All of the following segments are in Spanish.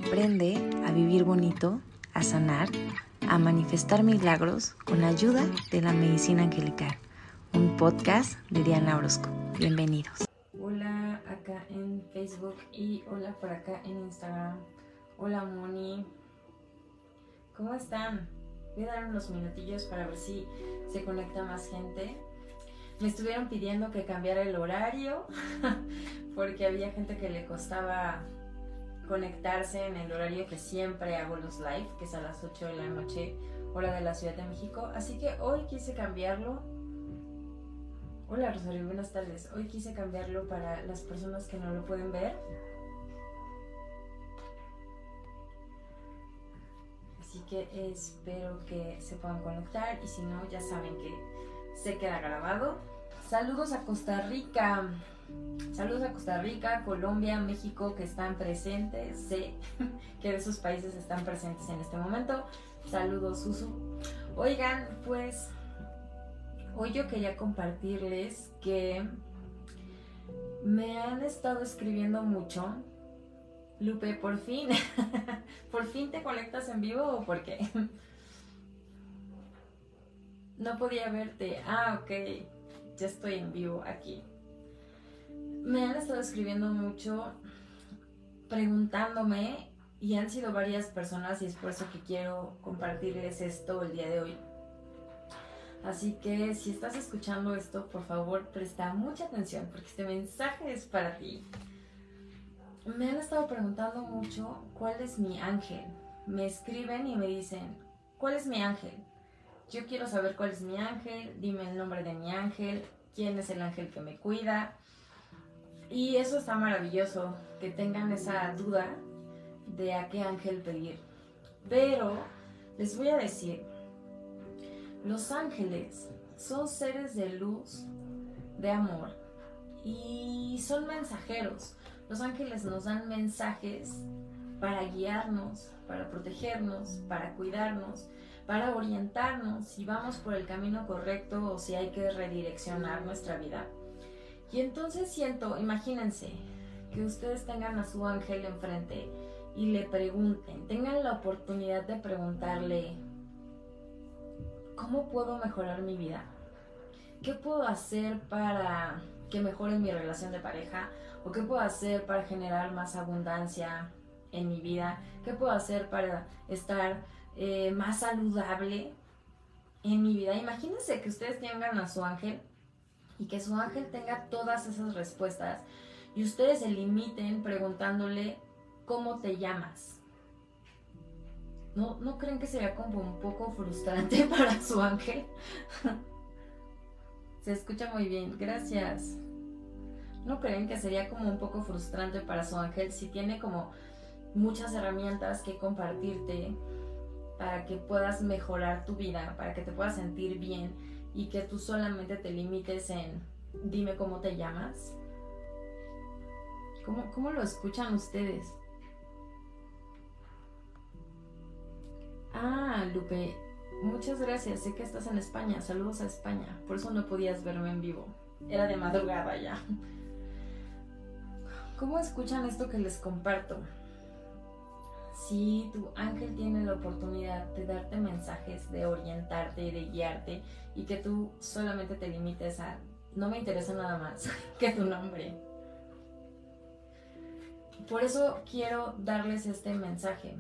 Aprende a vivir bonito, a sanar, a manifestar milagros con la ayuda de la medicina angelical. Un podcast de Diana Orozco. Bienvenidos. Hola acá en Facebook y hola por acá en Instagram. Hola Moni. ¿Cómo están? Voy a dar unos minutillos para ver si se conecta más gente. Me estuvieron pidiendo que cambiara el horario porque había gente que le costaba conectarse en el horario que siempre hago los live, que es a las 8 de la noche, hora de la Ciudad de México. Así que hoy quise cambiarlo. Hola Rosario, buenas tardes. Hoy quise cambiarlo para las personas que no lo pueden ver. Así que espero que se puedan conectar y si no, ya saben que se queda grabado. Saludos a Costa Rica. Saludos a Costa Rica, Colombia, México, que están presentes. Sé que de esos países están presentes en este momento. Saludos, Susu. Oigan, pues hoy yo quería compartirles que me han estado escribiendo mucho. Lupe, por fin. ¿Por fin te conectas en vivo o por qué? No podía verte. Ah, ok. Ya estoy en vivo aquí. Me han estado escribiendo mucho, preguntándome, y han sido varias personas, y es por eso que quiero compartirles esto el día de hoy. Así que si estás escuchando esto, por favor, presta mucha atención, porque este mensaje es para ti. Me han estado preguntando mucho cuál es mi ángel. Me escriben y me dicen, ¿cuál es mi ángel? Yo quiero saber cuál es mi ángel, dime el nombre de mi ángel, quién es el ángel que me cuida. Y eso está maravilloso, que tengan esa duda de a qué ángel pedir. Pero les voy a decir, los ángeles son seres de luz, de amor, y son mensajeros. Los ángeles nos dan mensajes para guiarnos, para protegernos, para cuidarnos, para orientarnos si vamos por el camino correcto o si hay que redireccionar nuestra vida. Y entonces siento, imagínense, que ustedes tengan a su ángel enfrente y le pregunten, tengan la oportunidad de preguntarle, ¿cómo puedo mejorar mi vida? ¿Qué puedo hacer para que mejore mi relación de pareja? ¿O qué puedo hacer para generar más abundancia en mi vida? ¿Qué puedo hacer para estar más saludable en mi vida? Imagínense que ustedes tengan a su ángel y que su ángel tenga todas esas respuestas y ustedes se limiten preguntándole ¿cómo te llamas? ¿No creen que sería como un poco frustrante para su ángel? Se escucha muy bien, gracias. ¿No creen que sería como un poco frustrante para su ángel si tiene como muchas herramientas que compartirte para que puedas mejorar tu vida, para que te puedas sentir bien y que tú solamente te limites en dime cómo te llamas? ¿Cómo lo escuchan ustedes? Ah, Lupe, muchas gracias, sé que estás en España, saludos a España, por eso no podías verme en vivo, era de madrugada ya. ¿Cómo escuchan esto que les comparto? Si tu ángel tiene la oportunidad de darte mensajes, de orientarte, de guiarte, y que tú solamente te limites a no me interesa nada más que tu nombre. Por eso quiero darles este mensaje.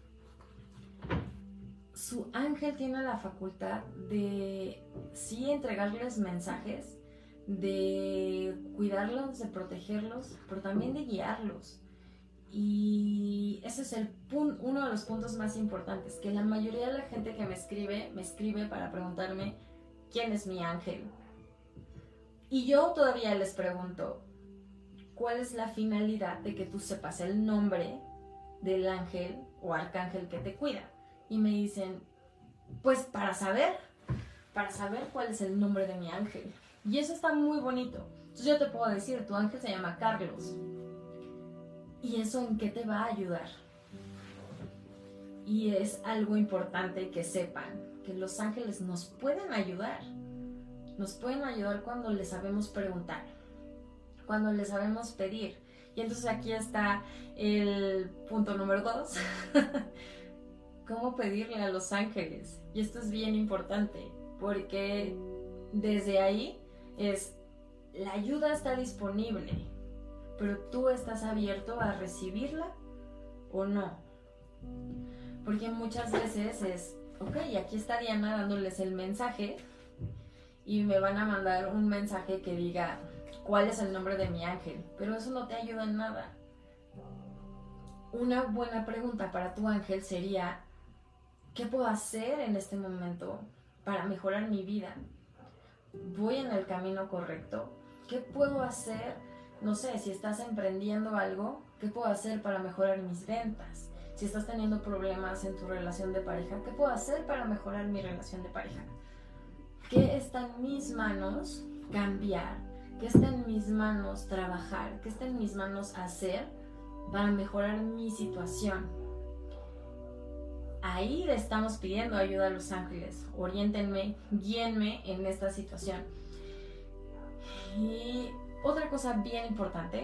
Su ángel tiene la facultad de sí entregarles mensajes, de cuidarlos, de protegerlos, pero también de guiarlos. Y ese es uno de los puntos más importantes, que la mayoría de la gente que me escribe para preguntarme quién es mi ángel. Y yo todavía les pregunto, ¿cuál es la finalidad de que tú sepas el nombre del ángel o arcángel que te cuida? Y me dicen, pues para saber cuál es el nombre de mi ángel. Y eso está muy bonito. Entonces yo te puedo decir, tu ángel se llama Carlos. ¿Y eso en qué te va a ayudar? Y es algo importante que sepan, que los ángeles nos pueden ayudar. Nos pueden ayudar cuando les sabemos preguntar, cuando les sabemos pedir. Y entonces aquí está el punto número 2. ¿Cómo pedirle a los ángeles? Y esto es bien importante, porque desde ahí la ayuda está disponible, pero tú estás abierto a recibirla o no. Porque muchas veces ok, aquí está Diana dándoles el mensaje y me van a mandar un mensaje que diga cuál es el nombre de mi ángel, pero eso no te ayuda en nada. Una buena pregunta para tu ángel sería: ¿qué puedo hacer en este momento para mejorar mi vida? ¿Voy en el camino correcto? ¿Qué puedo hacer? No sé, si estás emprendiendo algo, ¿qué puedo hacer para mejorar mis ventas? Si estás teniendo problemas en tu relación de pareja, ¿qué puedo hacer para mejorar mi relación de pareja? ¿Qué está en mis manos cambiar? ¿Qué está en mis manos trabajar? ¿Qué está en mis manos hacer para mejorar mi situación? Ahí le estamos pidiendo ayuda a los ángeles. Oriéntenme, guíenme en esta situación. Y otra cosa bien importante.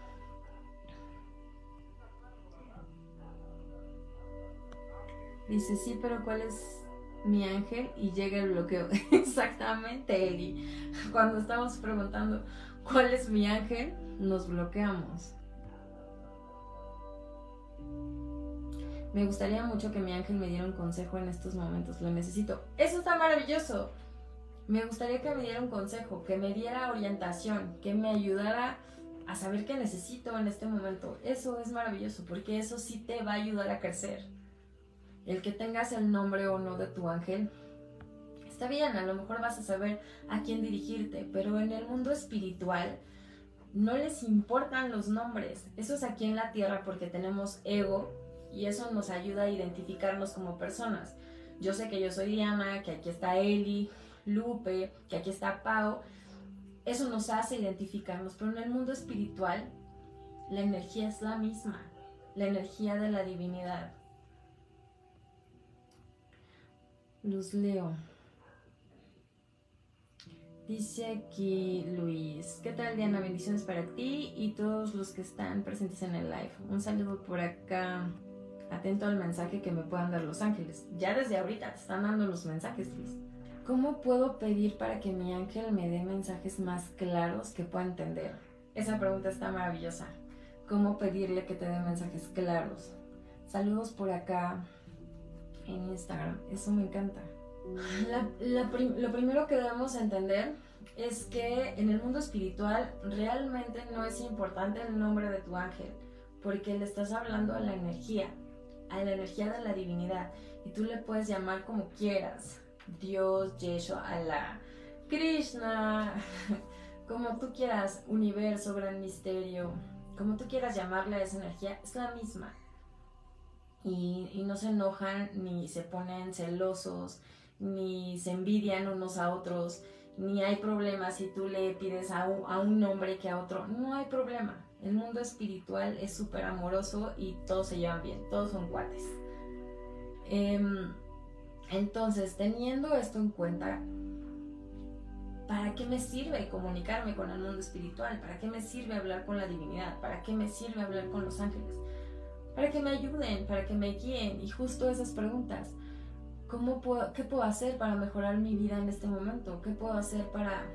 Dice, sí, pero ¿cuál es mi ángel? Y llega el bloqueo. Exactamente, Eli. Cuando estamos preguntando ¿cuál es mi ángel?, nos bloqueamos. Me gustaría mucho que mi ángel me diera un consejo en estos momentos, lo necesito. Eso está maravilloso. Me gustaría que me diera un consejo, que me diera orientación, que me ayudara a saber qué necesito en este momento. Eso es maravilloso, porque eso sí te va a ayudar a crecer. El que tengas el nombre o no de tu ángel, está bien, a lo mejor vas a saber a quién dirigirte, pero en el mundo espiritual no les importan los nombres. Eso es aquí en la tierra porque tenemos ego y eso nos ayuda a identificarnos como personas. Yo sé que yo soy Diana, que aquí está Eli, Lupe, que aquí está Pau. Eso nos hace identificarnos, pero en el mundo espiritual la energía es la misma, la energía de la divinidad. Luz Leo. Dice aquí Luis: ¿qué tal, Diana? Bendiciones para ti y todos los que están presentes en el live. Un saludo por acá. Atento al mensaje que me puedan dar los ángeles. Ya desde ahorita te están dando los mensajes, Luis. ¿Cómo puedo pedir para que mi ángel me dé mensajes más claros que pueda entender? Esa pregunta está maravillosa. ¿Cómo pedirle que te dé mensajes claros? Saludos por acá en Instagram. Eso me encanta. Lo primero que debemos entender es que en el mundo espiritual realmente no es importante el nombre de tu ángel, porque le estás hablando a la energía de la divinidad, y tú le puedes llamar como quieras: Dios, Yeshua, Alá, Krishna, como tú quieras, universo, gran misterio, como tú quieras llamarle a esa energía, es la misma. Y no se enojan, ni se ponen celosos, ni se envidian unos a otros, ni hay problemas si tú le pides a un hombre que a otro. No hay problema. El mundo espiritual es súper amoroso y todos se llevan bien, todos son cuates. Entonces, teniendo esto en cuenta, ¿para qué me sirve comunicarme con el mundo espiritual? ¿Para qué me sirve hablar con la divinidad? ¿Para qué me sirve hablar con los ángeles? Para que me ayuden, para que me guíen. Y justo esas preguntas: ¿qué puedo hacer para mejorar mi vida en este momento? ¿Qué puedo hacer para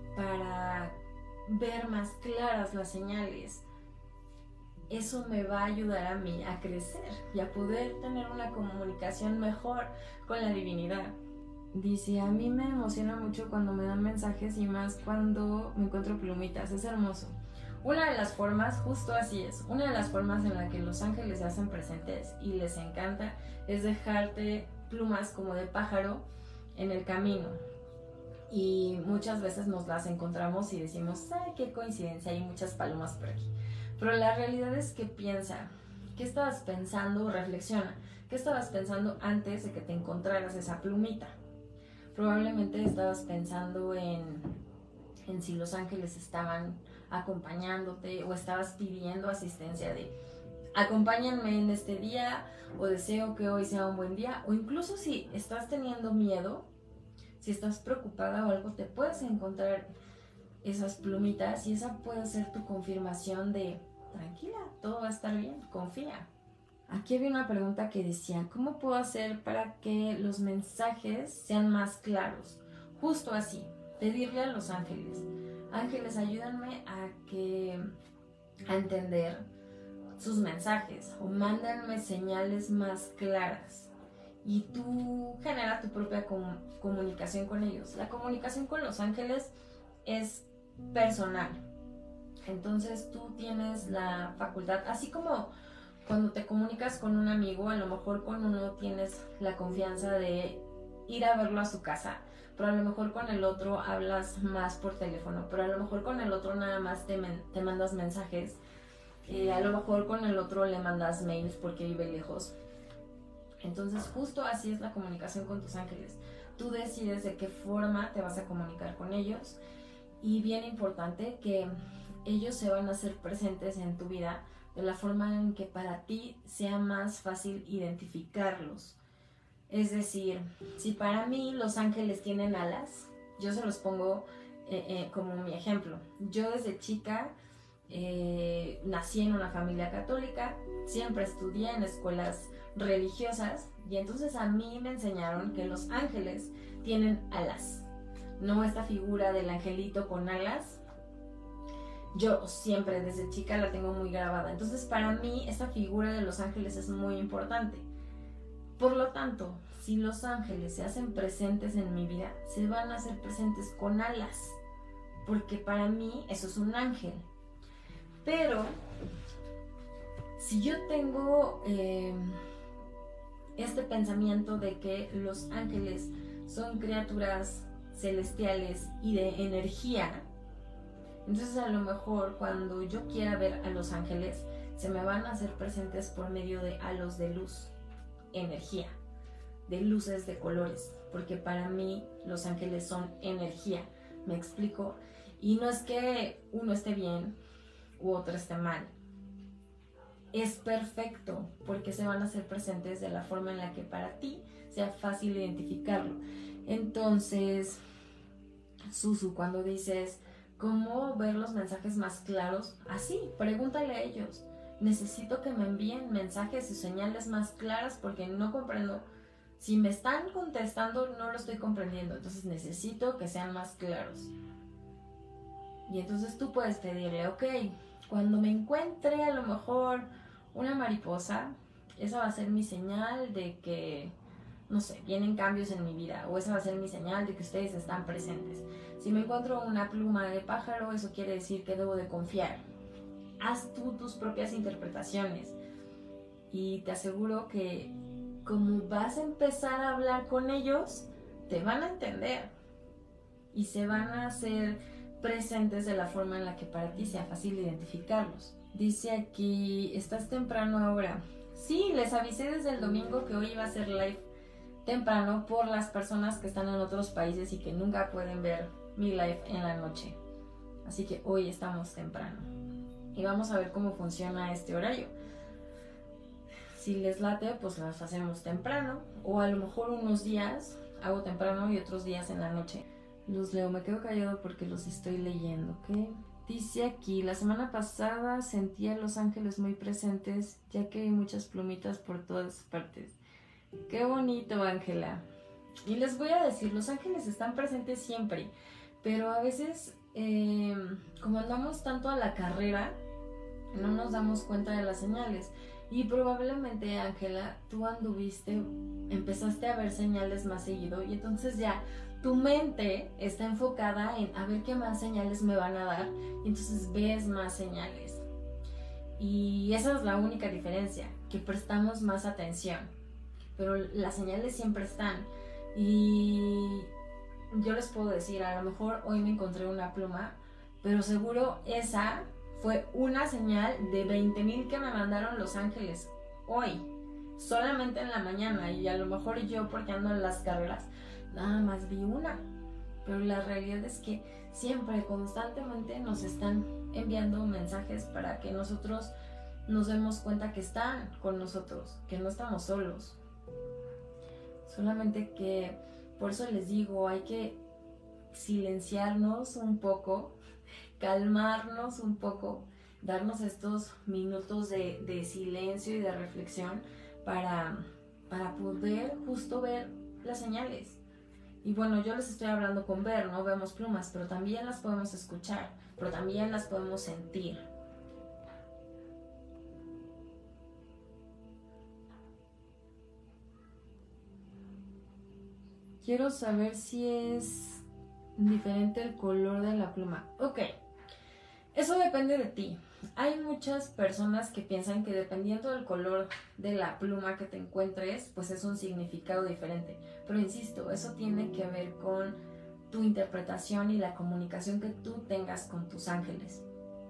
ver más claras las señales? Eso me va a ayudar a mí a crecer y a poder tener una comunicación mejor con la divinidad. Dice: a mí me emociona mucho cuando me dan mensajes, y más cuando me encuentro plumitas, es hermoso. Una de las formas, justo así es, una de las formas en la que los ángeles se hacen presentes y les encanta es dejarte plumas como de pájaro en el camino. Y muchas veces nos las encontramos y decimos: ¡ay, qué coincidencia! Hay muchas palomas por aquí. Pero la realidad es que piensa, ¿qué estabas pensando? Reflexiona, ¿qué estabas pensando antes de que te encontraras esa plumita? Probablemente estabas pensando en si los ángeles estaban acompañándote, o estabas pidiendo asistencia de: acompáñenme en este día, o deseo que hoy sea un buen día. O incluso si estás teniendo miedo, si estás preocupada o algo, te puedes encontrar esas plumitas y esa puede ser tu confirmación de: tranquila, todo va a estar bien, confía. Aquí había una pregunta que decía, ¿cómo puedo hacer para que los mensajes sean más claros? Justo así, pedirle a los ángeles. Ángeles, ayúdenme a entender sus mensajes o mándenme señales más claras. Y tú genera tu propia comunicación con ellos. La comunicación con los ángeles es personal. Entonces tú tienes la facultad, así como cuando te comunicas con un amigo, a lo mejor con uno tienes la confianza de ir a verlo a su casa, pero a lo mejor con el otro hablas más por teléfono, pero a lo mejor con el otro nada más te mandas mensajes, a lo mejor con el otro le mandas mails porque vive lejos. Entonces justo así es la comunicación con tus ángeles. Tú decides de qué forma te vas a comunicar con ellos, y bien importante que ellos se van a hacer presentes en tu vida de la forma en que para ti sea más fácil identificarlos. Es decir, si para mí los ángeles tienen alas, yo se los pongo como mi ejemplo. Yo desde chica nací en una familia católica, siempre estudié en escuelas religiosas, y entonces a mí me enseñaron que los ángeles tienen alas, no esta figura del angelito con alas. Yo siempre desde chica la tengo muy grabada, entonces para mí esta figura de los ángeles es muy importante. Por lo tanto, si los ángeles se hacen presentes en mi vida, se van a hacer presentes con alas, porque para mí eso es un ángel. Pero si yo tengo este pensamiento de que los ángeles son criaturas celestiales y de energía, entonces a lo mejor cuando yo quiera ver a los ángeles se me van a hacer presentes por medio de halos de luz, energía, de luces de colores, porque para mí los ángeles son energía. ¿Me explico? Y no es que uno esté bien u otro esté mal, es perfecto, porque se van a hacer presentes de la forma en la que para ti sea fácil identificarlo. Entonces, Susu, cuando dices cómo ver los mensajes más claros, así, pregúntale a ellos. Necesito que me envíen mensajes y señales más claras porque no comprendo. Si me están contestando, no lo estoy comprendiendo. Entonces necesito que sean más claros. Y entonces tú puedes pedirle, ok, cuando me encuentre a lo mejor una mariposa, esa va a ser mi señal de que, no sé, vienen cambios en mi vida, o esa va a ser mi señal de que ustedes están presentes. Si me encuentro una pluma de pájaro, eso quiere decir que debo de confiar. Haz tú tus propias interpretaciones, y te aseguro que como vas a empezar a hablar con ellos, te van a entender y se van a hacer presentes de la forma en la que para ti sea fácil identificarlos. Dice aquí, ¿estás temprano ahora? Sí, les avisé desde el domingo que hoy iba a ser live temprano por las personas que están en otros países y que nunca pueden ver mi live en la noche. Así que hoy estamos temprano y vamos a ver cómo funciona este horario. Si les late, pues las hacemos temprano, o a lo mejor unos días hago temprano y otros días en la noche. Los leo, me quedo callado porque los estoy leyendo, ¿ok? Dice aquí, la semana pasada sentí a los ángeles muy presentes, ya que hay muchas plumitas por todas partes. ¡Qué bonito, Ángela! Y les voy a decir, los ángeles están presentes siempre, pero a veces, como andamos tanto a la carrera, no nos damos cuenta de las señales. Y probablemente, Ángela, tú empezaste a ver señales más seguido, y entonces ya tu mente está enfocada en a ver qué más señales me van a dar, y entonces ves más señales. Y esa es la única diferencia, que prestamos más atención, pero las señales siempre están. Y yo les puedo decir, a lo mejor hoy me encontré una pluma, pero seguro esa fue una señal de 20,000 que me mandaron los ángeles hoy, solamente en la mañana. Y a lo mejor yo, porque ando en las carreras, nada más vi una. Pero la realidad es que siempre, constantemente nos están enviando mensajes para que nosotros nos demos cuenta que están con nosotros, que no estamos solos. Solamente que, por eso les digo, hay que silenciarnos un poco, calmarnos un poco darnos estos minutos de silencio y de reflexión para poder justo ver las señales. Y bueno, yo les estoy hablando con ver, no vemos plumas, pero también las podemos escuchar, pero también las podemos sentir. Quiero saber si es diferente el color de la pluma. Ok, eso depende de ti. Hay muchas personas que piensan que dependiendo del color de la pluma que te encuentres, pues es un significado diferente. Pero insisto, eso tiene que ver con tu interpretación y la comunicación que tú tengas con tus ángeles.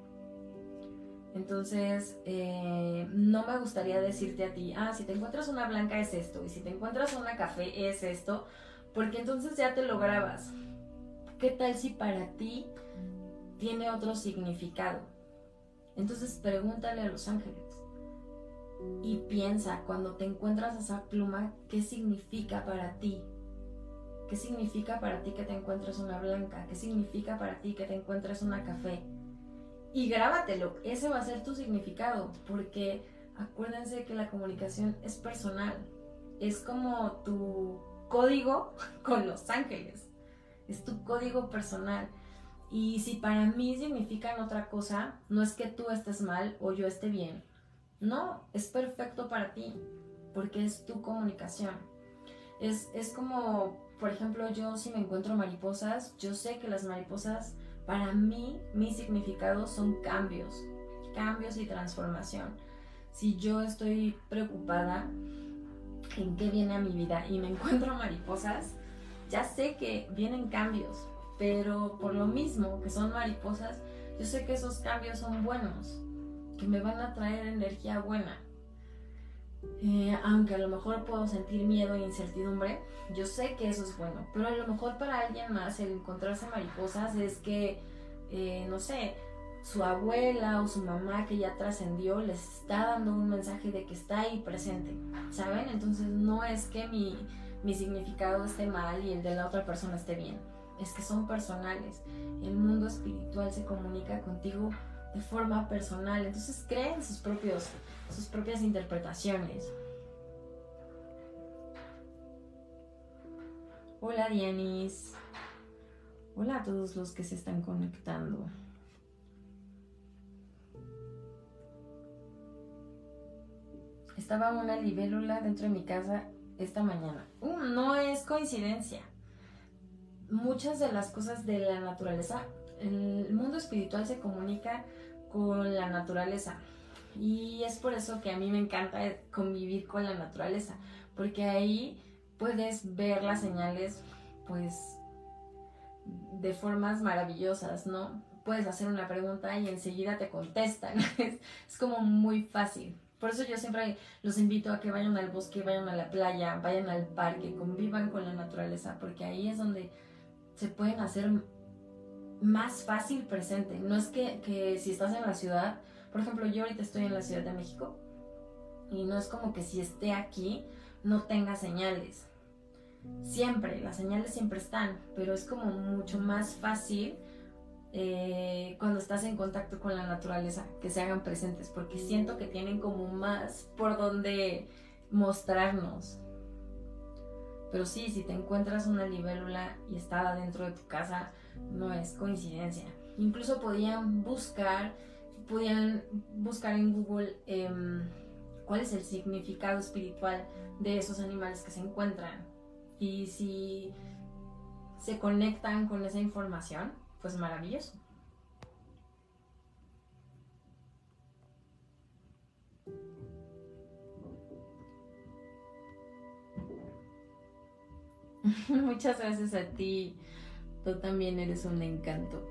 Entonces, no me gustaría decirte a ti, si te encuentras una blanca es esto, y si te encuentras una café es esto, porque entonces ya te lo grabas. ¿Qué tal si para ti tiene otro significado? Entonces pregúntale a los ángeles y piensa cuando te encuentras esa pluma, ¿qué significa para ti? ¿Qué significa para ti que te encuentres una blanca? ¿Qué significa para ti que te encuentres una café? Y grábatelo, ese va a ser tu significado, porque acuérdense que la comunicación es personal, es como tu código con los ángeles, es tu código personal. Y si para mí significan otra cosa, no es que tú estés mal o yo esté bien. No, es perfecto para ti, porque es tu comunicación. Es como, por ejemplo, yo si me encuentro mariposas, yo sé que las mariposas, para mí, mi significado son cambios y transformación. Si yo estoy preocupada en qué viene a mi vida y me encuentro mariposas, ya sé que vienen cambios. Pero por lo mismo que son mariposas, yo sé que esos cambios son buenos, que me van a traer energía buena. Aunque a lo mejor puedo sentir miedo e incertidumbre, yo sé que eso es bueno. Pero a lo mejor para alguien más el encontrarse mariposas es que, no sé, su abuela o su mamá que ya trascendió les está dando un mensaje de que está ahí presente, ¿saben? Entonces no es que mi significado esté mal y el de la otra persona esté bien. Es que son personales. El mundo espiritual se comunica contigo de forma personal. Entonces creen sus propias interpretaciones. Hola Dianis. Hola a todos los que se están conectando. Estaba una libélula dentro de mi casa esta mañana. No es coincidencia. Muchas de las cosas de la naturaleza, el mundo espiritual se comunica con la naturaleza y es por eso que a mí me encanta convivir con la naturaleza, porque ahí puedes ver las señales pues de formas maravillosas, ¿no? Puedes hacer una pregunta y enseguida te contestan. Es como muy fácil. Por eso yo siempre los invito a que vayan al bosque, vayan a la playa, vayan al parque, convivan con la naturaleza, porque ahí es donde se pueden hacer más fácil presente. No es que si estás en la ciudad, por ejemplo, yo ahorita estoy en la Ciudad de México y no es como que si esté aquí no tenga señales. Siempre, las señales siempre están, pero es como mucho más fácil cuando estás en contacto con la naturaleza que se hagan presentes, porque siento que tienen como más por donde mostrarnos. Pero sí, si te encuentras una libélula y está dentro de tu casa, no es coincidencia. Incluso podían buscar en Google cuál es el significado espiritual de esos animales que se encuentran. Y si se conectan con esa información, pues maravilloso. Muchas gracias a ti. Tú también eres un encanto.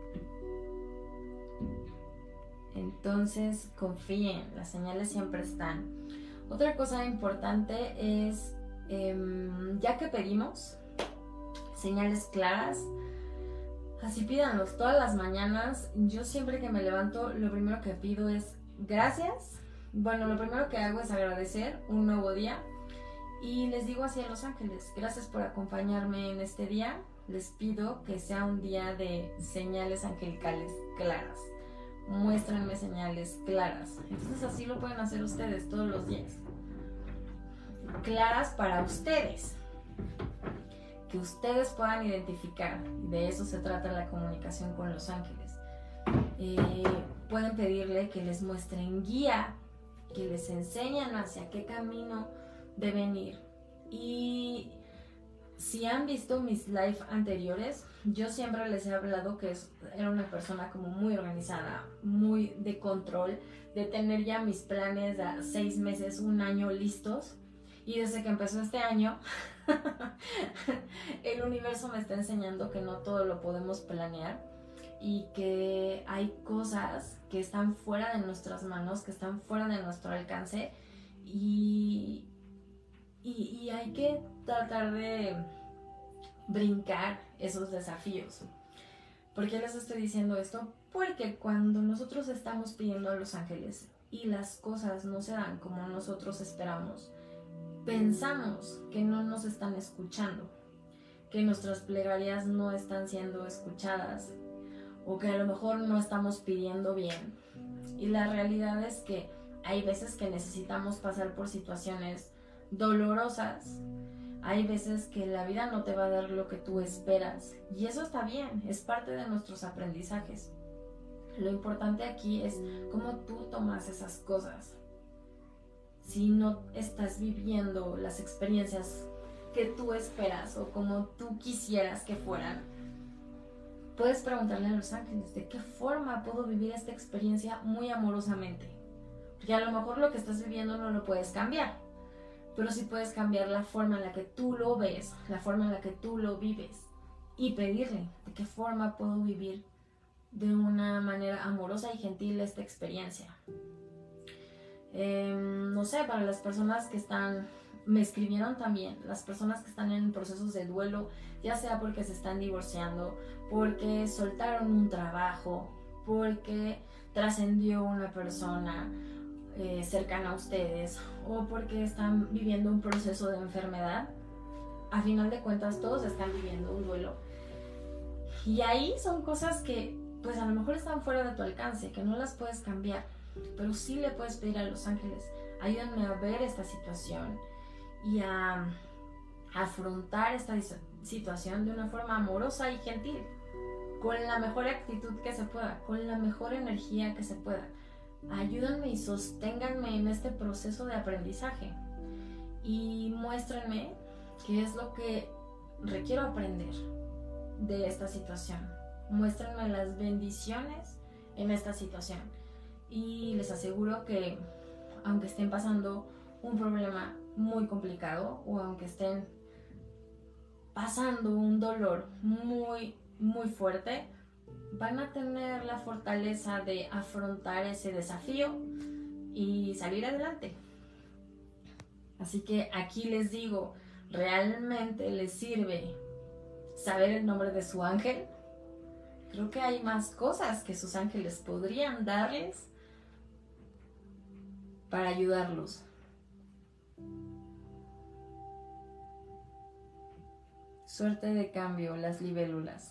Entonces confíen, las señales siempre están. Otra cosa importante es, ya que pedimos señales claras, así pídanlos todas las mañanas. Yo siempre que me levanto, lo primero que pido es gracias. Bueno, lo primero que hago es agradecer un nuevo día. Y les digo así a los ángeles, gracias por acompañarme en este día. Les pido que sea un día de señales angelicales claras, muéstrenme señales claras. Entonces así lo pueden hacer ustedes todos los días. Claras para ustedes, que ustedes puedan identificar. De eso se trata la comunicación con los ángeles. Pueden pedirle que les muestren guía, que les enseñen hacia qué camino deben ir. Y si han visto mis live anteriores, yo siempre les he hablado que era una persona como muy organizada, muy de control, de tener ya mis planes de 6 meses, 1 año listos. Y desde que empezó este año, el universo me está enseñando que no todo lo podemos planear y que hay cosas que están fuera de nuestras manos, que están fuera de nuestro alcance y hay que tratar de brincar esos desafíos. ¿Por qué les estoy diciendo esto? Porque cuando nosotros estamos pidiendo a los ángeles y las cosas no se dan como nosotros esperamos, pensamos que no nos están escuchando, que nuestras plegarias no están siendo escuchadas o que a lo mejor no estamos pidiendo bien. Y la realidad es que hay veces que necesitamos pasar por situaciones dolorosas, hay veces que la vida no te va a dar lo que tú esperas y eso está bien, es parte de nuestros aprendizajes. Lo importante aquí es cómo tú tomas esas cosas. Si no estás viviendo las experiencias que tú esperas o como tú quisieras que fueran, puedes preguntarle a los ángeles de qué forma puedo vivir esta experiencia muy amorosamente. Porque a lo mejor lo que estás viviendo no lo puedes cambiar, pero sí puedes cambiar la forma en la que tú lo ves, la forma en la que tú lo vives y pedirle de qué forma puedo vivir de una manera amorosa y gentil esta experiencia. No sé, para las personas que me escribieron también, las personas que están en procesos de duelo, ya sea porque se están divorciando, porque soltaron un trabajo, porque trascendió una persona cercana a ustedes o porque están viviendo un proceso de enfermedad. A final de cuentas todos están viviendo un duelo y ahí son cosas que pues a lo mejor están fuera de tu alcance, que no las puedes cambiar, pero sí le puedes pedir a los ángeles: ayúdenme a ver esta situación y a afrontar esta situación de una forma amorosa y gentil, con la mejor actitud que se pueda, con la mejor energía que se pueda. Ayúdenme y sosténganme en este proceso de aprendizaje y muéstrenme qué es lo que requiero aprender de esta situación. Muéstrenme las bendiciones en esta situación y les aseguro que aunque estén pasando un problema muy complicado o aunque estén pasando un dolor muy, muy fuerte, van a tener la fortaleza de afrontar ese desafío y salir adelante. Así que aquí les digo, ¿realmente les sirve saber el nombre de su ángel? Creo que hay más cosas que sus ángeles podrían darles para ayudarlos. Suerte de cambio, las libélulas.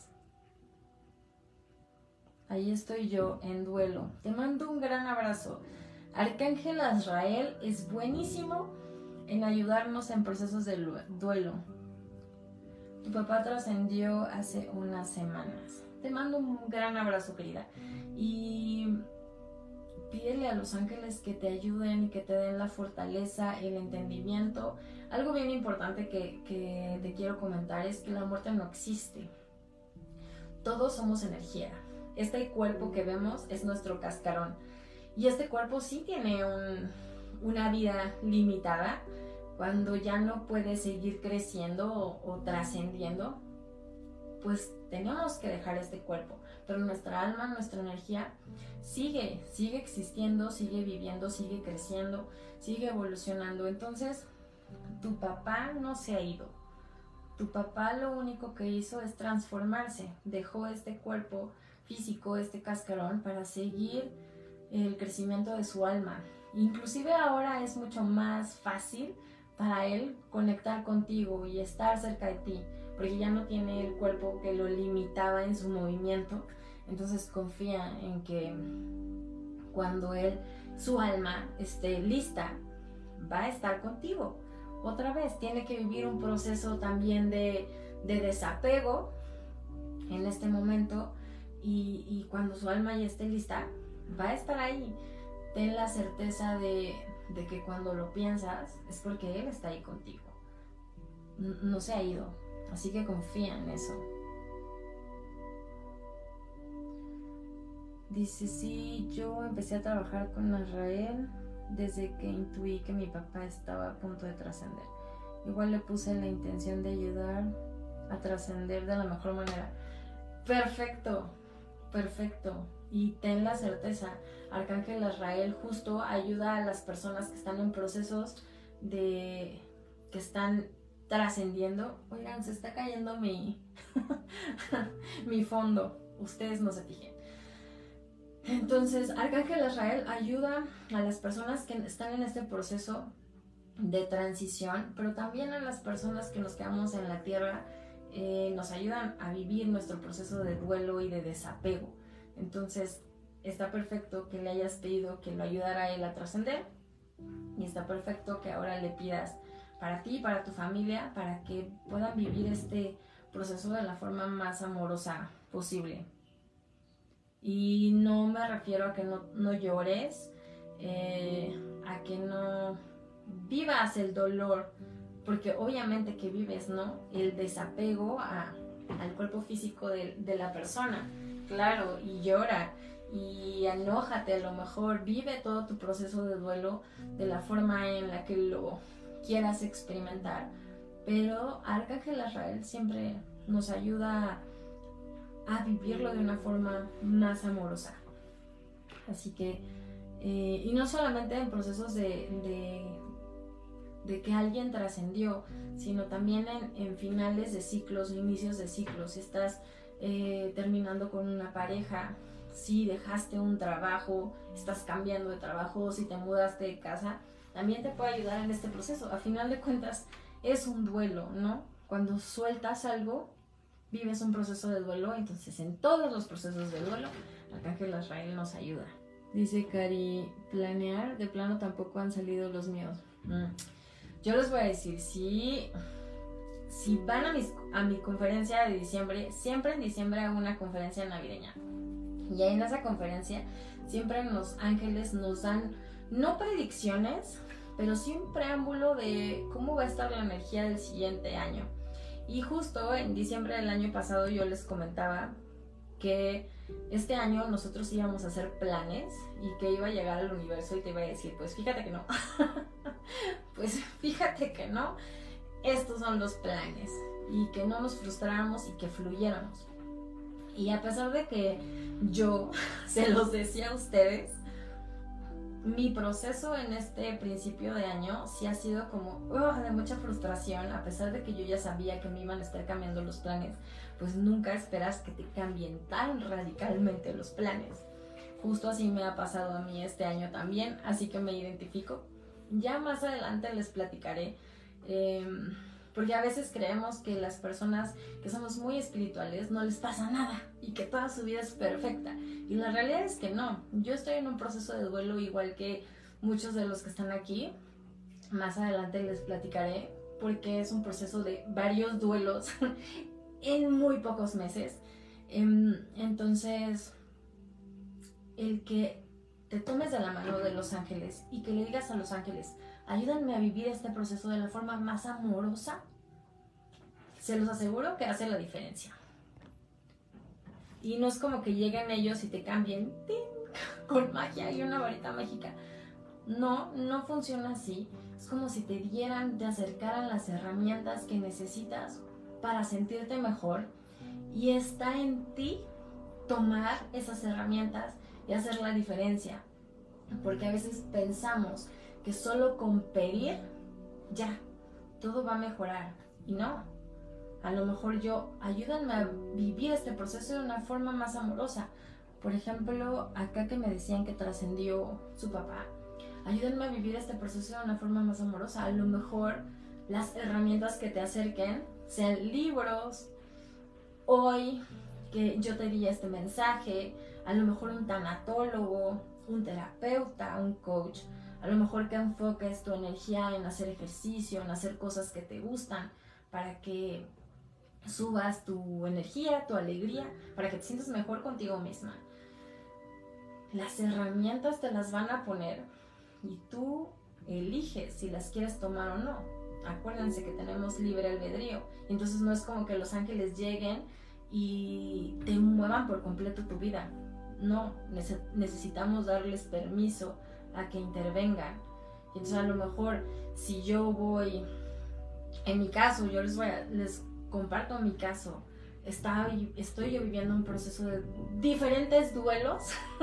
Ahí estoy yo en duelo. Te mando un gran abrazo. Arcángel Azrael es buenísimo en ayudarnos en procesos de duelo. Tu papá trascendió hace unas semanas. Te mando un gran abrazo, querida. Y pídele a los ángeles que te ayuden y que te den la fortaleza, el entendimiento. Algo bien importante que te quiero comentar es que la muerte no existe. Todos somos energía. Este cuerpo que vemos es nuestro cascarón. Y este cuerpo sí tiene una vida limitada. Cuando ya no puede seguir creciendo o trascendiendo, pues tenemos que dejar este cuerpo. Pero nuestra alma, nuestra energía sigue existiendo, sigue viviendo, sigue creciendo, sigue evolucionando. Entonces, tu papá no se ha ido. Tu papá lo único que hizo es transformarse. Dejó este cuerpo físico, este cascarón, para seguir el crecimiento de su alma. Inclusive ahora es mucho más fácil para él conectar contigo y estar cerca de ti, porque ya no tiene el cuerpo que lo limitaba en su movimiento. Entonces confía en que cuando su alma esté lista, va a estar contigo. Otra vez, tiene que vivir un proceso también de desapego en este momento, y cuando su alma ya esté lista, va a estar ahí. Ten la certeza de que cuando lo piensas es porque él está ahí contigo. No se ha ido, así que confía en eso. Dice, sí, yo empecé a trabajar con Azrael desde que intuí que mi papá estaba a punto de trascender. Igual le puse la intención de ayudar a trascender de la mejor manera. Perfecto, perfecto. Y ten la certeza, Arcángel Azrael justo ayuda a las personas que están en procesos que están trascendiendo. Oigan, se está cayendo mi fondo, ustedes no se fijen. Entonces, Arcángel Azrael ayuda a las personas que están en este proceso de transición, pero también a las personas que nos quedamos en la tierra, nos ayudan a vivir nuestro proceso de duelo y de desapego. Entonces, está perfecto que le hayas pedido que lo ayudara a él a trascender, y está perfecto que ahora le pidas para ti y para tu familia, para que puedan vivir este proceso de la forma más amorosa posible. Y no me refiero a que no llores, a que no vivas el dolor, porque obviamente que vives, ¿no?, el desapego al cuerpo físico de la persona, claro, y llora y enójate, a lo mejor vive todo tu proceso de duelo de la forma en la que lo quieras experimentar, pero Arcángel Azrael siempre nos ayuda a vivirlo de una forma más amorosa. Así que, y no solamente en procesos de que alguien trascendió, sino también en finales de ciclos o inicios de ciclos. Si estás terminando con una pareja, si dejaste un trabajo, estás cambiando de trabajo, si te mudaste de casa, también te puede ayudar en este proceso. A final de cuentas, es un duelo, ¿no? Cuando sueltas algo, vives un proceso de duelo. Entonces, en todos los procesos de duelo, Arcángel Azrael nos ayuda. Dice Cari, planear, de plano tampoco han salido los míos. Yo les voy a decir, si van a mi conferencia de diciembre, siempre en diciembre hago una conferencia navideña. Y en esa conferencia siempre los ángeles nos dan, no predicciones, pero sí un preámbulo de cómo va a estar la energía del siguiente año. Y justo en diciembre del año pasado yo les comentaba que este año nosotros íbamos a hacer planes y que iba a llegar al universo y te iba a decir, pues fíjate que no. Pues fíjate que no. Estos son los planes, y que no nos frustráramos y que fluyéramos. Y a pesar de que yo se los decía a ustedes, mi proceso en este principio de año sí ha sido como de mucha frustración. A pesar de que yo ya sabía que me iban a estar cambiando los planes, pues nunca esperas que te cambien tan radicalmente los planes. Justo así me ha pasado a mí este año también, así que me identifico. Ya más adelante les platicaré, porque a veces creemos que las personas que somos muy espirituales no les pasa nada y que toda su vida es perfecta, y la realidad es que no. Yo estoy en un proceso de duelo igual que muchos de los que están aquí. Más adelante les platicaré, porque es un proceso de varios duelos en muy pocos meses. Entonces, el que te tomes de la mano de los ángeles y que le digas a los ángeles, ayúdenme a vivir este proceso de la forma más amorosa, se los aseguro que hace la diferencia. Y no es como que lleguen ellos y te cambien ¡ting!, con magia y una varita mágica. No, no funciona así. Es como si te dieran, te acercaran las herramientas que necesitas para sentirte mejor, y está en ti tomar esas herramientas y hacer la diferencia. Porque a veces pensamos que solo con pedir ya todo va a mejorar, y no. A lo mejor ayúdenme a vivir este proceso de una forma más amorosa. Por ejemplo, acá que me decían que trascendió su papá, ayúdenme a vivir este proceso de una forma más amorosa. A lo mejor las herramientas que te acerquen sean libros hoy que yo te di este mensaje, a lo mejor un tanatólogo, un terapeuta, un coach, a lo mejor que enfoques tu energía en hacer ejercicio, en hacer cosas que te gustan, para que subas tu energía, tu alegría, para que te sientas mejor contigo misma. Las herramientas te las van a poner y tú eliges si las quieres tomar o no. Acuérdense que tenemos libre albedrío, entonces no es como que los ángeles lleguen y te muevan por completo tu vida. No, necesitamos darles permiso a que intervengan. Entonces a lo mejor si yo voy, en mi caso, les comparto mi caso. Estoy yo viviendo un proceso de diferentes duelos,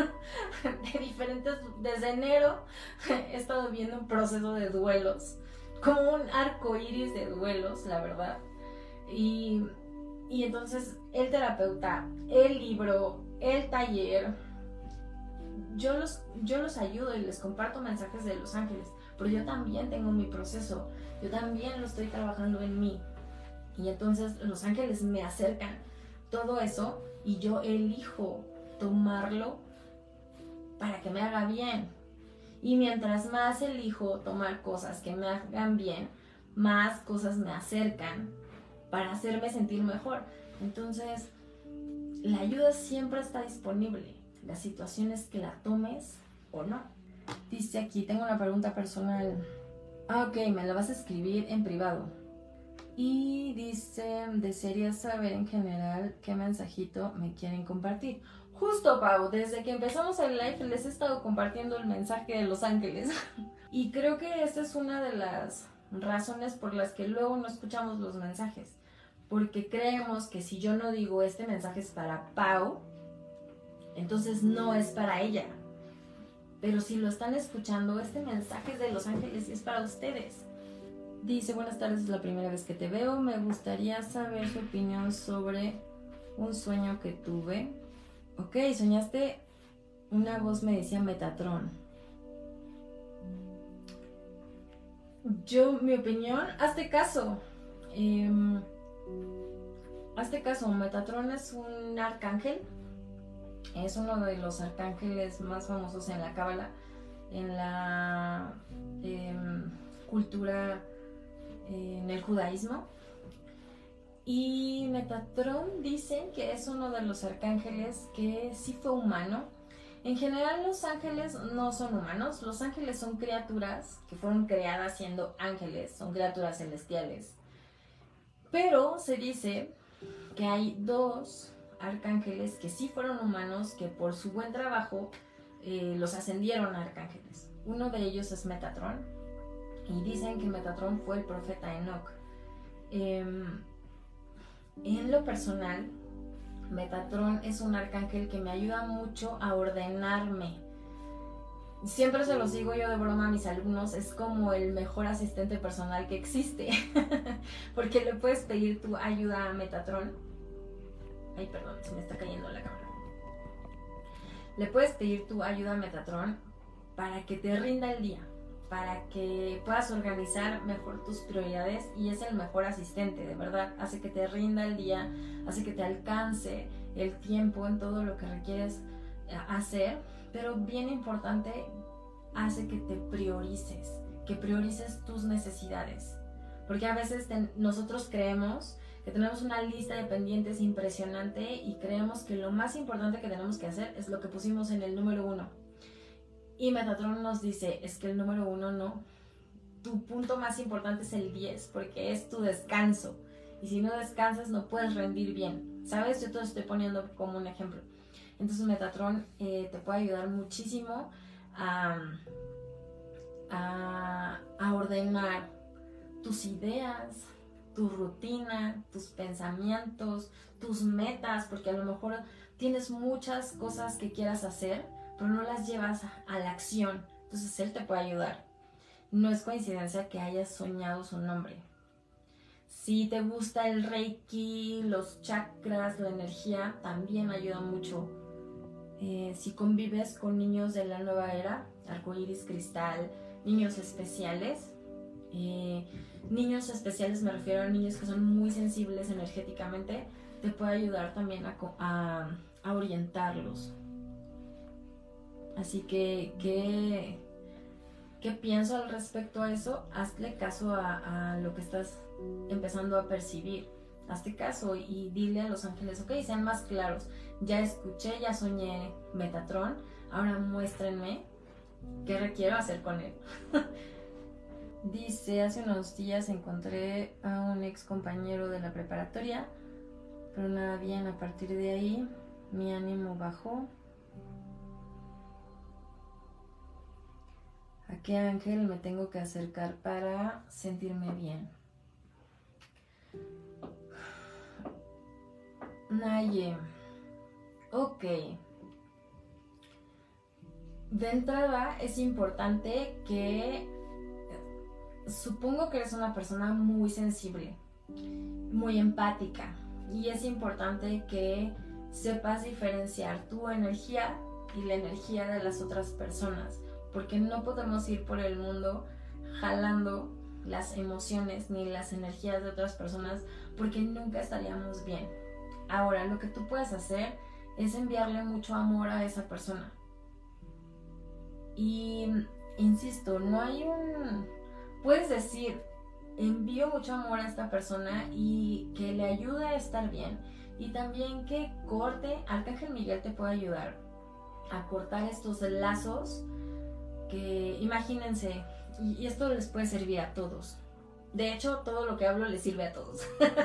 desde enero he estado viviendo un proceso de duelos, como un arco iris de duelos, la verdad. Y entonces el terapeuta, el libro, el taller, yo los ayudo y les comparto mensajes de los ángeles, pero yo también tengo mi proceso, yo también lo estoy trabajando en mí. Y entonces los ángeles me acercan todo eso y yo elijo tomarlo para que me haga bien. Y mientras más elijo tomar cosas que me hagan bien, más cosas me acercan para hacerme sentir mejor. Entonces, la ayuda siempre está disponible. La situación es que la tomes o no. Dice aquí, tengo una pregunta personal. Ok, me la vas a escribir en privado. Y dice, desearía saber en general qué mensajito me quieren compartir. Justo, Pau, desde que empezamos el live les he estado compartiendo el mensaje de los ángeles. Y creo que esta es una de las razones por las que luego no escuchamos los mensajes. Porque creemos que si yo no digo este mensaje es para Pau, entonces no es para ella. Pero si lo están escuchando, este mensaje es de los ángeles y es para ustedes. Dice, buenas tardes, es la primera vez que te veo. Me gustaría saber su opinión sobre un sueño que tuve. Ok, soñaste, una voz me decía Metatron. Mi opinión, hazte caso. Metatron es un arcángel. Es uno de los arcángeles más famosos en la Cábala, en la cultura, en el judaísmo. Y Metatron dicen que es uno de los arcángeles que sí fue humano. En general los ángeles no son humanos, los ángeles son criaturas que fueron creadas siendo ángeles, son criaturas celestiales. Pero se dice que hay dos arcángeles que sí fueron humanos, que por su buen trabajo los ascendieron a arcángeles. Uno de ellos es Metatron, y dicen que Metatron fue el profeta Enoch. En lo personal, Metatron es un arcángel que me ayuda mucho a ordenarme. Siempre se los digo yo de broma a mis alumnos, es como el mejor asistente personal que existe. Porque le puedes pedir tu ayuda a Metatron. Ay, perdón, se me está cayendo la cámara. Le puedes pedir tu ayuda a Metatron para que te rinda el día, para que puedas organizar mejor tus prioridades, y es el mejor asistente, de verdad. Hace que te rinda el día, hace que te alcance el tiempo en todo lo que requieres hacer, pero bien importante, hace que te priorices, que priorices tus necesidades, porque a veces nosotros creemos que tenemos una lista de pendientes impresionante y creemos que lo más importante que tenemos que hacer es lo que pusimos en el número 1. Y Metatron nos dice, es que el número 1 no. Tu punto más importante es el 10, porque es tu descanso. Y si no descansas no puedes rendir bien. ¿Sabes? Yo te lo estoy poniendo como un ejemplo. Entonces Metatron te puede ayudar muchísimo a ordenar tus ideas, tu rutina, tus pensamientos, tus metas, porque a lo mejor tienes muchas cosas que quieras hacer, pero no las llevas a la acción. Entonces él te puede ayudar. No es coincidencia que hayas soñado su nombre. Si te gusta el Reiki, los chakras, la energía, también ayuda mucho. Si convives con niños de la nueva era, arcoíris, cristal, niños especiales. Niños especiales me refiero a niños que son muy sensibles energéticamente. te puede ayudar también a orientarlos. Así que, ¿qué pienso al respecto a eso? Hazle caso a lo que estás empezando a percibir. Hazte caso y dile a los ángeles, ok, sean más claros. Ya escuché, ya soñé Metatron, ahora muéstrenme qué requiero hacer con él. Dice, hace unos días encontré a un ex compañero de la preparatoria, pero nada bien. A partir de ahí mi ánimo bajó. ¿A qué ángel me tengo que acercar para sentirme bien? Naye. Ok. De entrada es importante que... Supongo que eres una persona muy sensible, muy empática, y es importante que sepas diferenciar tu energía y la energía de las otras personas, porque no podemos ir por el mundo jalando las emociones ni las energías de otras personas, porque nunca estaríamos bien. Ahora, lo que tú puedes hacer es enviarle mucho amor a esa persona. Y insisto, no hay un... Puedes decir, envío mucho amor a esta persona y que le ayude a estar bien. Y también que corte, Arcángel Miguel te puede ayudar a cortar estos lazos que, imagínense, y esto les puede servir a todos. De hecho, todo lo que hablo les sirve a todos.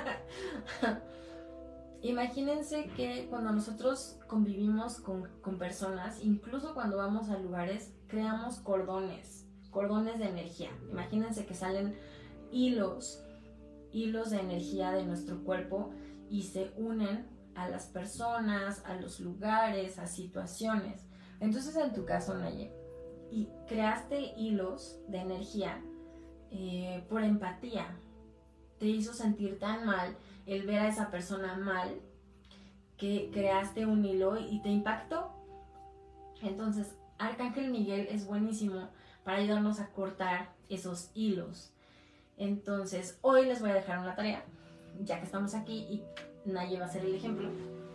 Imagínense que cuando nosotros convivimos con personas, incluso cuando vamos a lugares, creamos cordones de energía. Imagínense que salen hilos de energía de nuestro cuerpo y se unen a las personas, a los lugares, a situaciones. Entonces, en tu caso, Naye, y creaste hilos de energía por empatía. Te hizo sentir tan mal el ver a esa persona mal que creaste un hilo y te impactó. Entonces, Arcángel Miguel es buenísimo para ayudarnos a cortar esos hilos. Entonces, hoy les voy a dejar una tarea, ya que estamos aquí y Naye va a ser el ejemplo.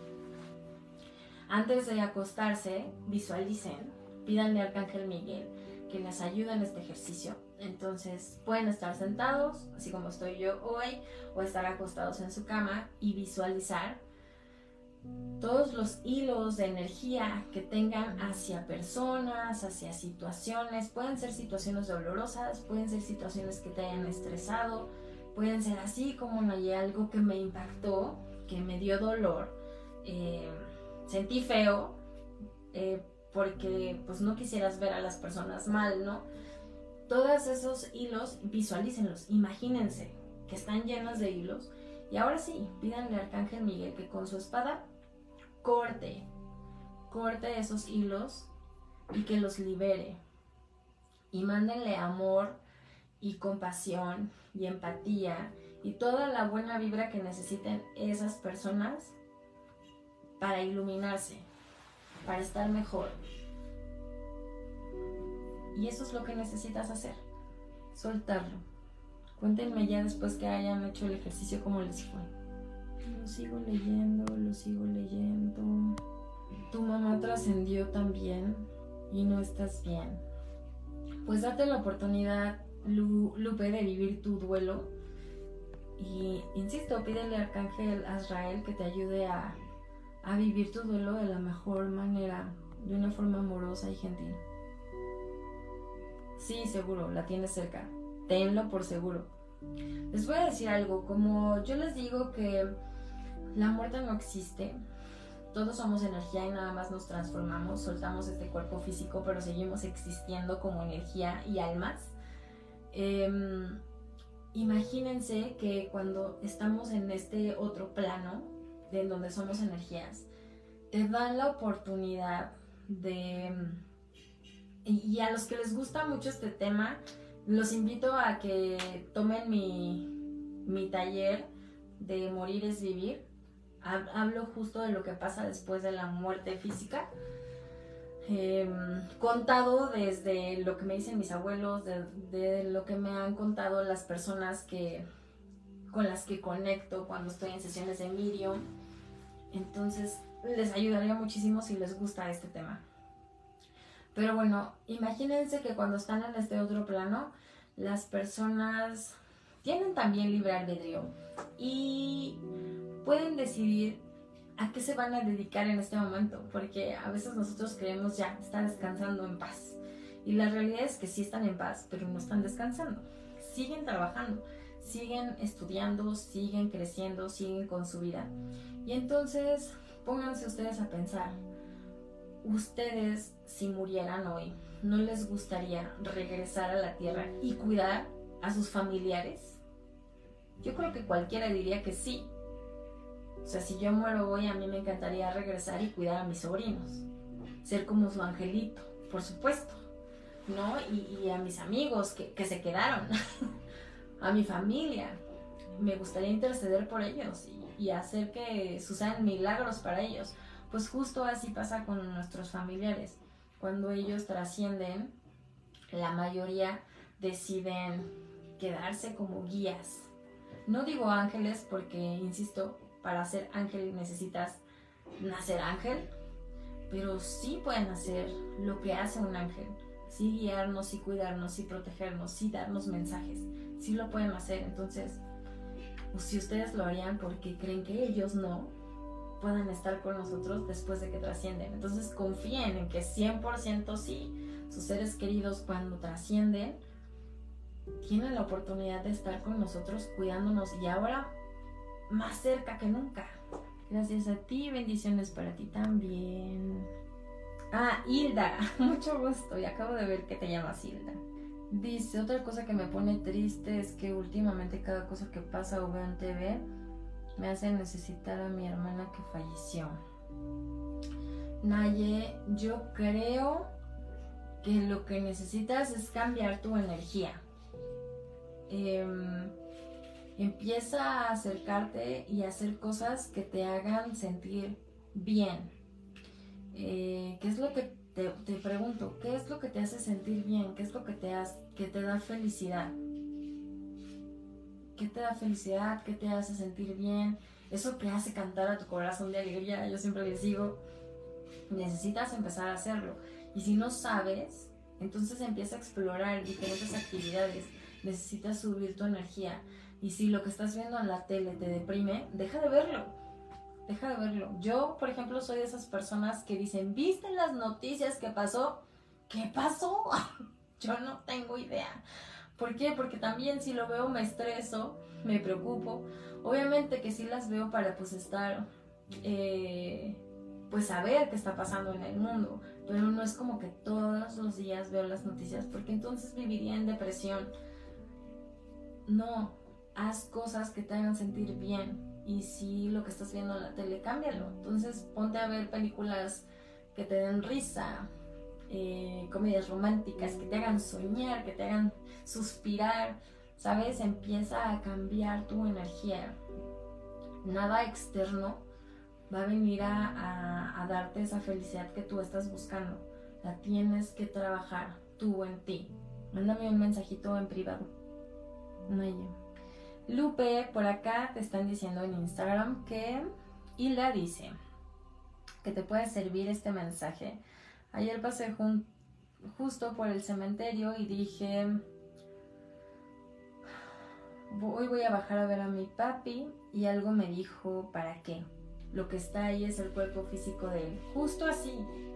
Antes de acostarse, visualicen, pídanle a Arcángel Miguel que les ayude en este ejercicio. Entonces, pueden estar sentados, así como estoy yo hoy, o estar acostados en su cama y visualizar todos los hilos de energía que tengan hacia personas, hacia situaciones. Pueden ser situaciones dolorosas, pueden ser situaciones que te hayan estresado, pueden ser así como Naye, algo que me impactó, que me dio dolor, sentí feo, porque pues no quisieras ver a las personas mal, ¿no? Todos esos hilos, visualícenlos, imagínense que están llenos de hilos. Y ahora sí, pídanle a Arcángel Miguel que con su espada corte esos hilos y que los libere. Y mándenle amor y compasión y empatía y toda la buena vibra que necesiten esas personas para iluminarse, para estar mejor. Y eso es lo que necesitas hacer, soltarlo. Cuéntenme ya después que hayan hecho el ejercicio cómo les fue. Lo sigo leyendo. Tu mamá trascendió también y no estás bien. Pues date la oportunidad, Lupe, de vivir tu duelo. Y insisto, pídele a Arcángel Azrael que te ayude a vivir tu duelo de la mejor manera, de una forma amorosa y gentil. Sí, seguro, la tienes cerca. Tenlo por seguro. Les voy a decir algo, como yo les digo que la muerte no existe, todos somos energía y nada más nos transformamos, soltamos este cuerpo físico, pero seguimos existiendo como energía y almas. Imagínense que cuando estamos en este otro plano, en donde somos energías, te dan la oportunidad de... Y a los que les gusta mucho este tema, los invito a que tomen mi taller de Morir es Vivir. Hablo justo de lo que pasa después de la muerte física, contado desde lo que me dicen mis abuelos, de lo que me han contado las personas con las que conecto cuando estoy en sesiones de medium. Entonces les ayudaría muchísimo si les gusta este tema. Pero bueno, imagínense que cuando están en este otro plano, las personas tienen también libre albedrío y pueden decidir a qué se van a dedicar en este momento, porque a veces nosotros creemos ya estar descansando en paz. Y la realidad es que sí están en paz, pero no están descansando. Siguen trabajando, siguen estudiando, siguen creciendo, siguen con su vida. Y entonces, pónganse ustedes a pensar, ustedes si murieran hoy, ¿no les gustaría regresar a la tierra y cuidar a sus familiares? Yo creo que cualquiera diría que sí. O sea, si yo muero hoy, a mí me encantaría regresar y cuidar a mis sobrinos, ser como su angelito, por supuesto, ¿no? Y a mis amigos que se quedaron, a mi familia. Me gustaría interceder por ellos y hacer que sucedan milagros para ellos. Pues justo así pasa con nuestros familiares. Cuando ellos trascienden, la mayoría deciden quedarse como guías. No digo ángeles porque, insisto, para ser ángel necesitas nacer ángel, pero sí pueden hacer lo que hace un ángel. Sí guiarnos, sí cuidarnos, sí protegernos, sí darnos mensajes. Sí lo pueden hacer. Entonces, pues si ustedes lo harían porque creen que ellos no puedan estar con nosotros después de que trascienden. Entonces confíen en que 100% sí, sus seres queridos cuando trascienden tienen la oportunidad de estar con nosotros cuidándonos y ahora más cerca que nunca. Gracias a ti, bendiciones para ti también. Hilda, mucho gusto, y acabo de ver que te llamas Hilda. Dice, otra cosa que me pone triste es que últimamente cada cosa que pasa o veo en TV me hace necesitar a mi hermana que falleció. Naye, yo creo que lo que necesitas es cambiar tu energía. Empieza a acercarte y a hacer cosas que te hagan sentir bien. ¿Qué es lo que te pregunto? ¿Qué es lo que te hace sentir bien? ¿Qué es lo que te da felicidad? ¿Qué te da felicidad? ¿Qué te hace sentir bien? Eso que hace cantar a tu corazón de alegría. Yo siempre les digo, necesitas empezar a hacerlo. Y si no sabes, entonces empieza a explorar diferentes actividades. Necesitas subir tu energía. Y si lo que estás viendo en la tele te deprime, deja de verlo. Deja de verlo. Yo, por ejemplo, soy de esas personas que dicen, ¿viste las noticias que pasó? ¿Qué pasó? Yo no tengo idea. ¿Por qué? Porque también si lo veo me estreso, me preocupo. Obviamente que sí las veo para pues estar, pues saber qué está pasando en el mundo. Pero no es como que todos los días veo las noticias, porque entonces viviría en depresión. No, haz cosas que te hagan sentir bien. Y si lo que estás viendo en la tele, cámbialo. Entonces ponte a ver películas que te den risa, comedias románticas, que te hagan soñar, que te hagan suspirar, ¿sabes? Empieza a cambiar tu energía. Nada externo va a venir a darte esa felicidad que tú estás buscando. La tienes que trabajar tú en ti. Mándame un mensajito en privado. Lupe, por acá te están diciendo en Instagram que Hilda dice que te puede servir este mensaje. Ayer pasé justo por el cementerio y dije, hoy voy a bajar a ver a mi papi, y algo me dijo, ¿para qué? Lo que está ahí es el cuerpo físico de él. Justo así.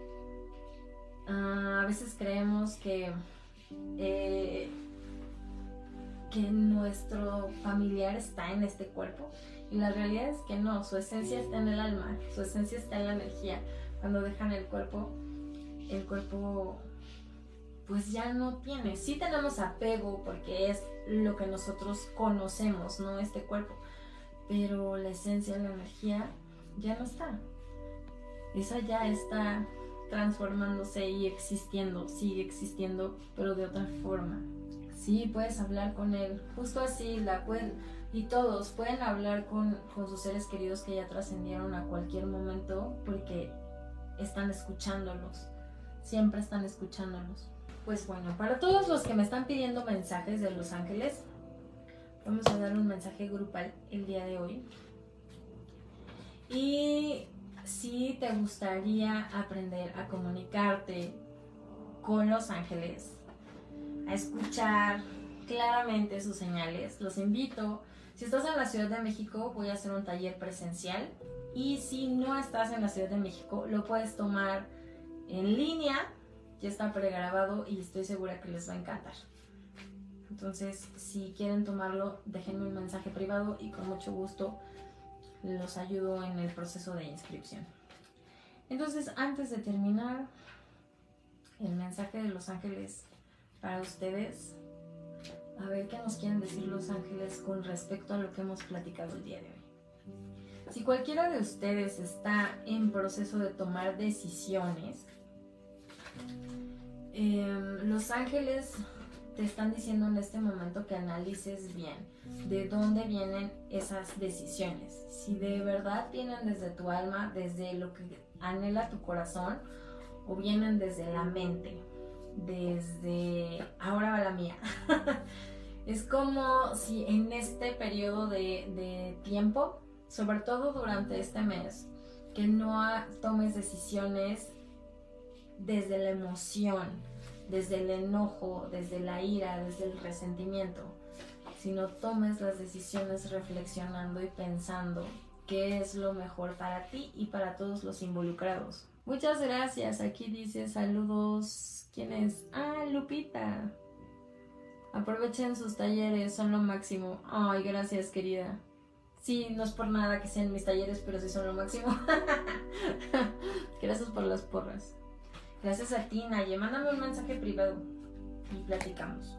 A veces creemos que nuestro familiar está en este cuerpo, y la realidad es que no, su esencia está en el alma, su esencia está en la energía. Cuando dejan el cuerpo pues ya no tiene. Sí tenemos apego porque es lo que nosotros conocemos, ¿no? Este cuerpo, pero la esencia, la energía ya no está. Esa ya está transformándose y existiendo, sigue existiendo, pero de otra forma. Sí, puedes hablar con él, justo así, y todos pueden hablar con sus seres queridos que ya trascendieron a cualquier momento, porque están escuchándolos, siempre están escuchándolos. Pues bueno, para todos los que me están pidiendo mensajes de los ángeles, vamos a dar un mensaje grupal el día de hoy. Y si te gustaría aprender a comunicarte con los ángeles, a escuchar claramente sus señales, los invito. Si estás en la Ciudad de México, voy a hacer un taller presencial. Y si no estás en la Ciudad de México, lo puedes tomar en línea. Ya está pregrabado y estoy segura que les va a encantar. Entonces, si quieren tomarlo, déjenme un mensaje privado y con mucho gusto los ayudo en el proceso de inscripción. Entonces, antes de terminar, el mensaje de los ángeles para ustedes. A ver qué nos quieren decir los ángeles con respecto a lo que hemos platicado el día de hoy. Si cualquiera de ustedes está en proceso de tomar decisiones, los ángeles te están diciendo en este momento que analices bien de dónde vienen esas decisiones. Si de verdad vienen desde tu alma, desde lo que anhela tu corazón, o vienen desde la mente, desde ahora va la mía. Es como si en este periodo de tiempo, sobre todo durante este mes, que no tomes decisiones desde la emoción, desde el enojo, desde la ira, desde el resentimiento, sino tomes las decisiones reflexionando y pensando qué es lo mejor para ti y para todos los involucrados. Muchas gracias. Aquí dice saludos. ¿Quién es? Ah, Lupita. Aprovechen sus talleres, son lo máximo. Ay, gracias, querida. Sí, no es por nada que sean mis talleres, pero sí son lo máximo. Gracias por las porras. Gracias a ti, Naye. Mándame un mensaje privado y platicamos.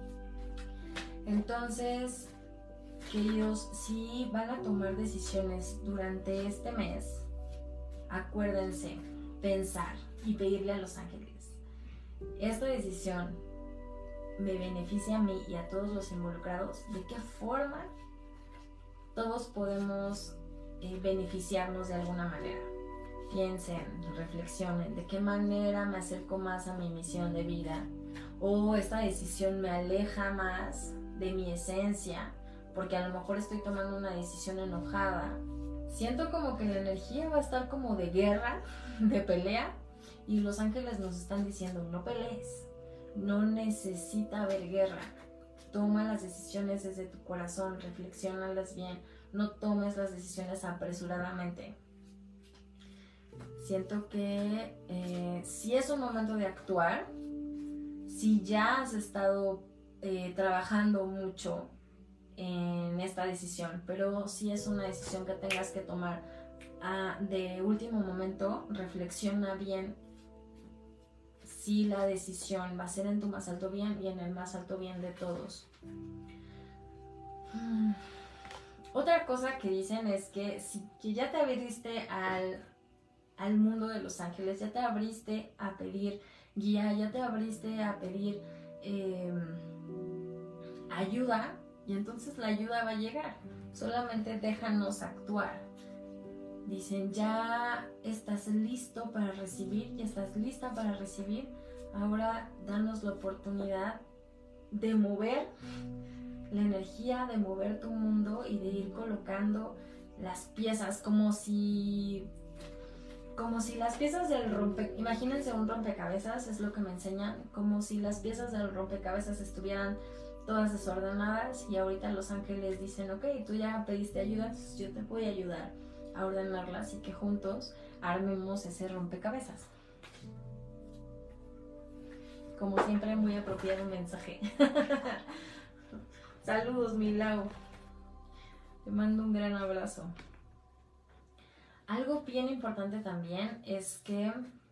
Entonces, queridos, si van a tomar decisiones durante este mes, acuérdense, pensar y pedirle a los ángeles. Esta decisión me beneficia a mí y a todos los involucrados. ¿De qué forma todos podemos beneficiarnos de alguna manera? Piensen, reflexionen, ¿de qué manera me acerco más a mi misión de vida? ¿O esta decisión me aleja más de mi esencia? Porque a lo mejor estoy tomando una decisión enojada. Siento como que la energía va a estar como de guerra, de pelea, y los ángeles nos están diciendo, no pelees, no necesita haber guerra. Toma las decisiones desde tu corazón, reflexiónalas bien, no tomes las decisiones apresuradamente. Siento que si es un momento de actuar, si ya has estado trabajando mucho en esta decisión, pero si es una decisión que tengas que tomar de último momento, reflexiona bien si la decisión va a ser en tu más alto bien y en el más alto bien de todos. Otra cosa que dicen es que si ya te abriste al mundo de los ángeles, ya te abriste a pedir guía, ya te abriste a pedir ayuda, y entonces la ayuda va a llegar. Solamente déjanos actuar. Dicen, ya estás listo para recibir, ya estás lista para recibir. Ahora danos la oportunidad de mover la energía, de mover tu mundo y de ir colocando las piezas, como si las piezas del imagínense un rompecabezas, es lo que me enseñan, como si las piezas del rompecabezas estuvieran todas desordenadas, y ahorita los ángeles dicen, ok, tú ya pediste ayuda, entonces yo te voy a ayudar a ordenarlas y que juntos armemos ese rompecabezas. Como siempre, muy apropiado mensaje. Saludos, Milau. Te mando un gran abrazo. Algo bien importante también es que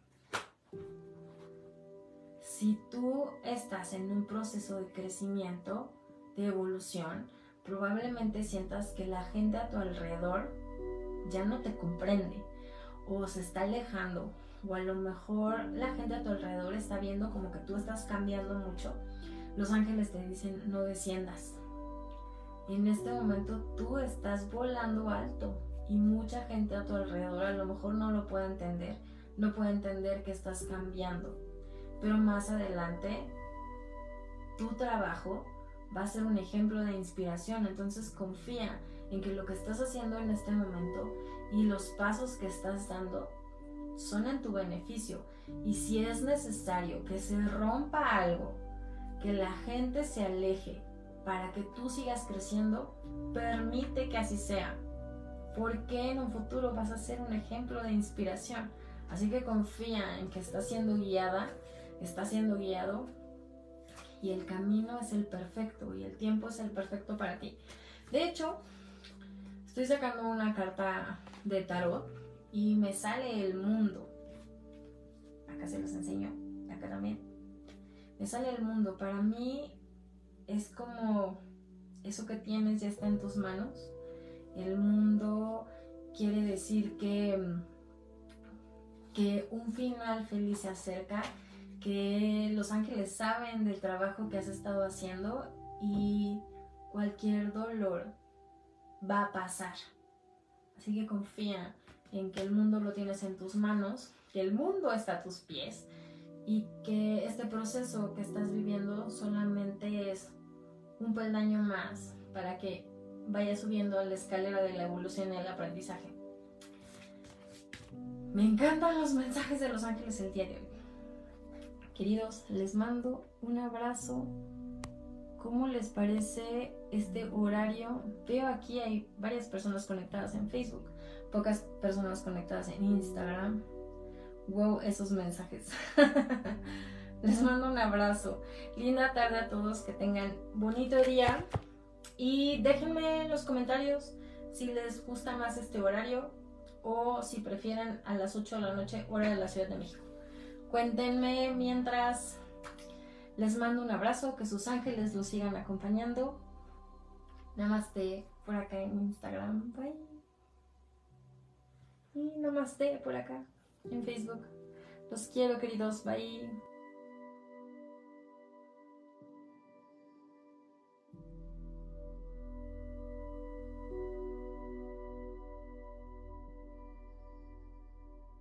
si tú estás en un proceso de crecimiento, de evolución, probablemente sientas que la gente a tu alrededor ya no te comprende o se está alejando, o a lo mejor la gente a tu alrededor está viendo como que tú estás cambiando mucho. Los ángeles te dicen, no desciendas. En este momento tú estás volando alto y mucha gente a tu alrededor a lo mejor no lo puede entender, no puede entender que estás cambiando, pero más adelante tu trabajo va a ser un ejemplo de inspiración. Entonces confía en que lo que estás haciendo en este momento y los pasos que estás dando son en tu beneficio. Y si es necesario que se rompa algo, que la gente se aleje para que tú sigas creciendo, permite que así sea, porque en un futuro vas a ser un ejemplo de inspiración. Así que confía en que estás siendo guiada, estás siendo guiado, y el camino es el perfecto y el tiempo es el perfecto para ti. De hecho, estoy sacando una carta de tarot y me sale el mundo. Acá se los enseño, acá también. Me sale el mundo. Para mí es como eso que tienes ya está en tus manos. El mundo quiere decir que un final feliz se acerca, que los ángeles saben del trabajo que has estado haciendo y cualquier dolor va a pasar. Así que confía en que el mundo lo tienes en tus manos, que el mundo está a tus pies y que este proceso que estás viviendo solamente es un peldaño más para que vayas subiendo a la escalera de la evolución y el aprendizaje. Me encantan los mensajes de los ángeles el día de hoy. Queridos, les mando un abrazo. ¿Cómo les parece este horario? Veo aquí hay varias personas conectadas en Facebook, pocas personas conectadas en Instagram. Wow, esos mensajes. Les mando un abrazo. Linda tarde a todos, que tengan bonito día. Y déjenme en los comentarios si les gusta más este horario o si prefieren a las 8 de la noche, hora de la Ciudad de México. Cuéntenme mientras. Les mando un abrazo, que sus ángeles los sigan acompañando. Namaste por acá en Instagram. Bye. Y namaste por acá en Facebook. Los quiero, queridos. Bye.